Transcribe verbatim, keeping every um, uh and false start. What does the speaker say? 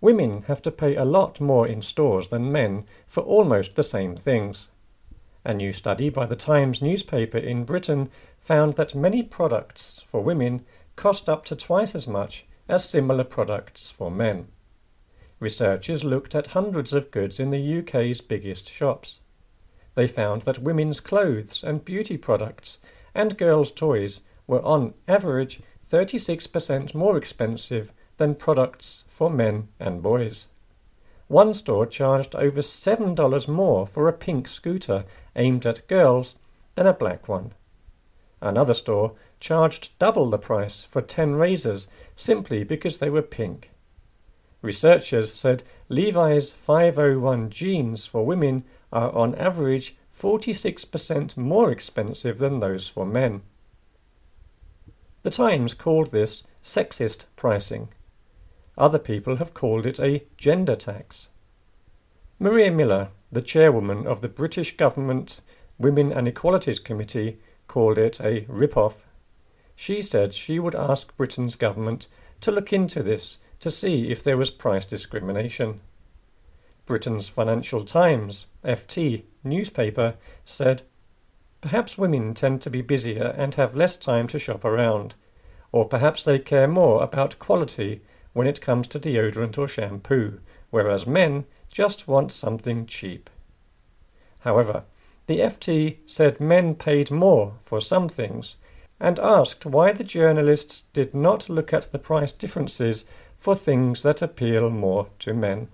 women have to pay a lot more in stores than men for almost the same things. A new study by the Times newspaper in Britain found that many products for women cost up to twice as much as similar products for men. Researchers looked at hundreds of goods in the U K's biggest shops. They found that women's clothes and beauty products and girls' toys were on average thirty-six percent more expensive than products for men and boys. One store charged over seven dollars more for a pink scooter aimed at girls than a black one. Another store charged double the price for ten razors simply because they were pink. Researchers said Levi's five oh one jeans for women are on average forty-six percent more expensive than those for men. The Times called this sexist pricing. Other people have called it a gender tax. Maria Miller, the chairwoman of the British Government Women and Equalities Committee, called it a rip-off. She said she would ask Britain's government to look into this to see if there was price discrimination. Britain's Financial Times, F T, newspaper said, "Perhaps women tend to be busier and have less time to shop around, or perhaps they care more about quality when it comes to deodorant or shampoo, whereas men just want something cheap." However, the F T said men paid more for some things and asked why the journalists did not look at the price differences for things that appeal more to men.